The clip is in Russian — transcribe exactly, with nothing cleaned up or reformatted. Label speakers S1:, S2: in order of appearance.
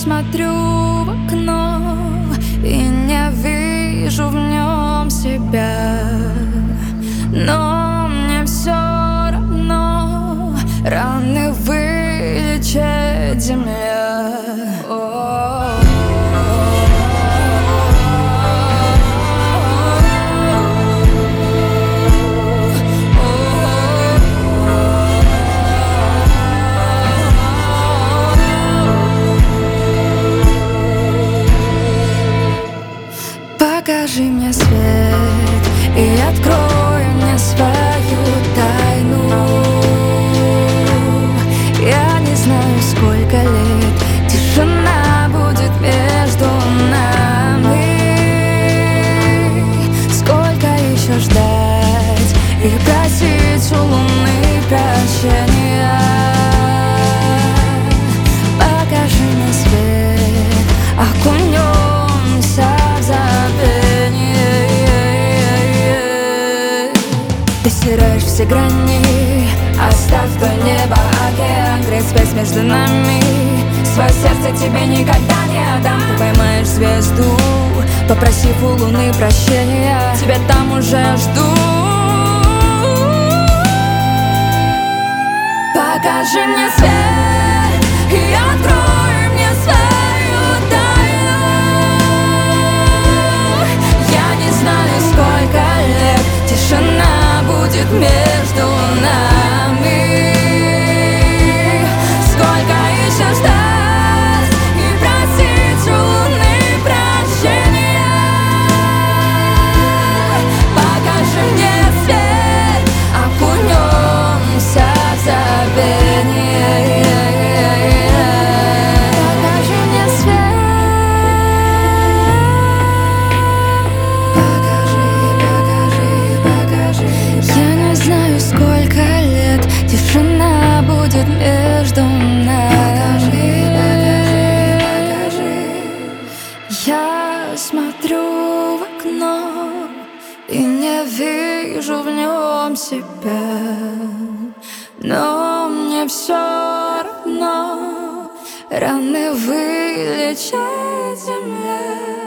S1: смотрю в окно и не вижу в нем себя, но мне все равно, раны вылечит земля. Покажи мне свет и открой мне свою тайну. Я не знаю, сколько лет тишина будет между нами. Сколько еще ждать и просить у луны прощения. Покажи мне свет, окунемся в забвение. Ты стираешь все грани, оставь то небо, океан, греет спесь между нами. Свое сердце тебе никогда не отдам. Ты поймаешь звезду, попросив у луны прощения. Тебя там уже жду. Покажи мне свет и открой мне свою тайну. Я не знаю, сколько лет тишина будет между нами. Сколько еще ждать и просить у луны прощения. Покажи мне свет, окунемся в забвение. Покажи мне свет. Покажи, покажи, покажи. Я не знаю, сколько лет тишина будет между нами. Покажи, покажи, покажи. Я смотрю в окно и не вижу в нем себя, но мне все равно, раны вылечит земля.